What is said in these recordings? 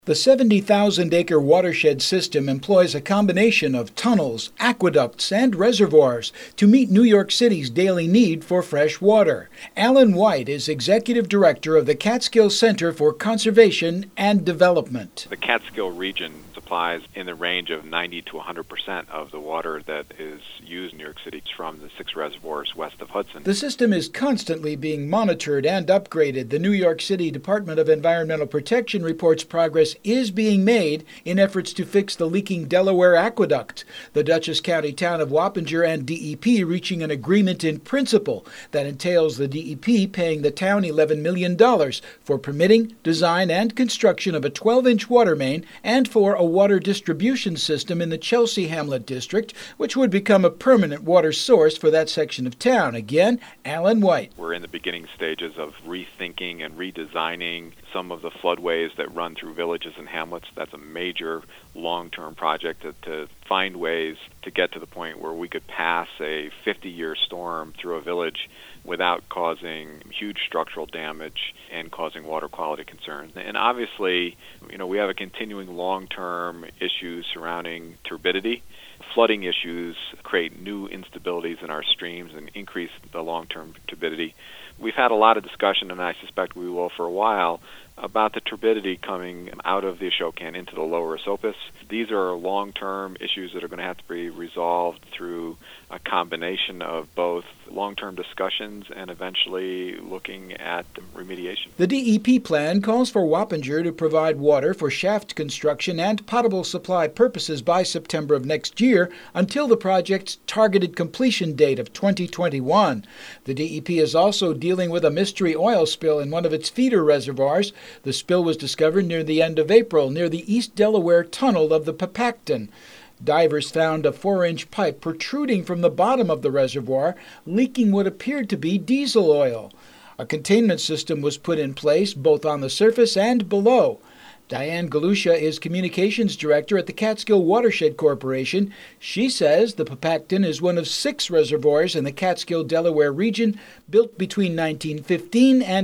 The 70,000-acre watershed system employs a combination of tunnels, aqueducts, and reservoirs to meet New York City's daily need for fresh water. Alan White is Executive Director of the Catskill Center for Conservation and Development. The Catskill region supplies in the range of 90 to 100% of the water that is used in New York City from the 6 reservoirs west of Hudson. The system is constantly being monitored and upgraded. The New York City Department of Environmental Protection reports progress is being made in efforts to fix the leaking Delaware Aqueduct. The Dutchess County town of Wappinger and DEP reaching an agreement in principle that entails the DEP paying the town $11 million for permitting, design, and construction of a 12-inch water main and for a water distribution system in the Chelsea Hamlet district, which would become a permanent water source for that section of town. Again, Alan White. We're in the beginning stages of rethinking and redesigning some of the floodways that run through villages and hamlets. That's a major long-term project to find ways to get to the point where we could pass a 50-year storm through a village without causing huge structural damage and causing water quality concerns. And obviously, we have a continuing long-term issue surrounding turbidity. Flooding issues create new instabilities in our streams and increase the long-term turbidity. We've had a lot of discussion, and I suspect we will for a while, about the turbidity coming out of the Ashokan into the lower Esopus. These are long-term issues that are going to have to be resolved through a combination of both long-term discussions and eventually looking at remediation. The DEP plan calls for Wappinger to provide water for shaft construction and potable supply purposes by September of next year until the project's targeted completion date of 2021. The DEP is also dealing with a mystery oil spill in one of its feeder reservoirs. The spill was discovered near the end of April near the East Delaware Tunnel of the Papacton. Divers found a 4-inch pipe protruding from the bottom of the reservoir, leaking what appeared to be diesel oil. A containment system was put in place both on the surface and below. Diane Galusha is Communications Director at the Catskill Watershed Corporation. She says the Papacton is one of 6 reservoirs in the Catskill, Delaware region built between 1915 and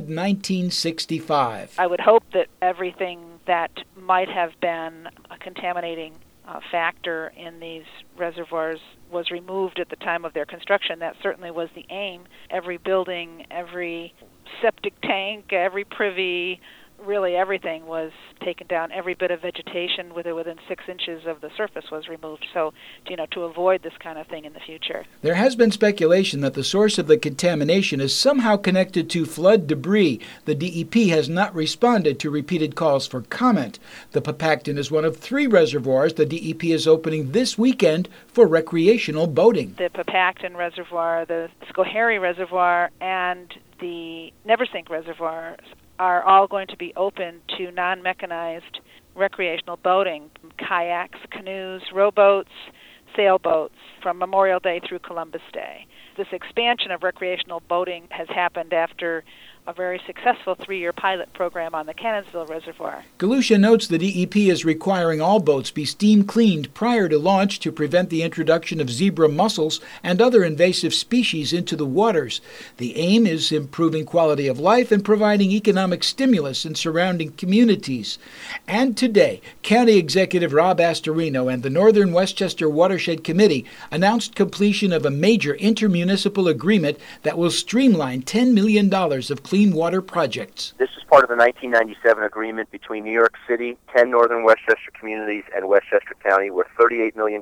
1965. I would hope that everything that might have been a contaminating factor in these reservoirs was removed at the time of their construction. That certainly was the aim. Every building, every septic tank, every privy, really everything was taken down. Every bit of vegetation within 6 inches of the surface was removed. So, to avoid this kind of thing in the future. There has been speculation that the source of the contamination is somehow connected to flood debris. The DEP has not responded to repeated calls for comment. The Papacton is one of 3 reservoirs the DEP is opening this weekend for recreational boating. The Papacton Reservoir, the Schoharie Reservoir, and the Neversink Reservoir are all going to be open to non-mechanized recreational boating, kayaks, canoes, rowboats, sailboats from Memorial Day through Columbus Day. This expansion of recreational boating has happened after a very successful 3-year pilot program on the Cannonsville Reservoir. Galusha notes the DEP is requiring all boats be steam cleaned prior to launch to prevent the introduction of zebra mussels and other invasive species into the waters. The aim is improving quality of life and providing economic stimulus in surrounding communities. And today, County Executive Rob Astorino and the Northern Westchester Watershed Committee announced completion of a major intermunicipal agreement that will streamline $10 million of clean water projects. This is part of the 1997 agreement between New York City, 10 Northern Westchester communities, and Westchester County, where $38 million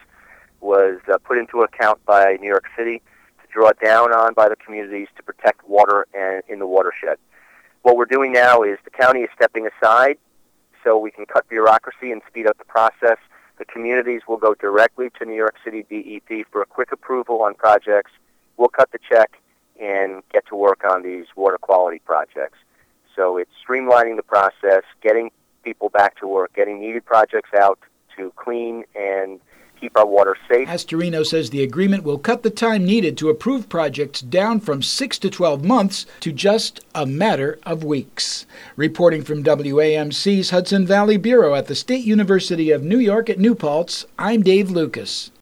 was put into account by New York City to draw down on by the communities to protect water and in the watershed. What we're doing now is the county is stepping aside so we can cut bureaucracy and speed up the process. The communities will go directly to New York City DEP for a quick approval on projects. We'll cut the check and get to work on these water quality projects. So it's streamlining the process, getting people back to work, getting needed projects out to clean and keep our water safe. Astorino says the agreement will cut the time needed to approve projects down from 6 to 12 months to just a matter of weeks. Reporting from WAMC's Hudson Valley Bureau at the State University of New York at New Paltz, I'm Dave Lucas.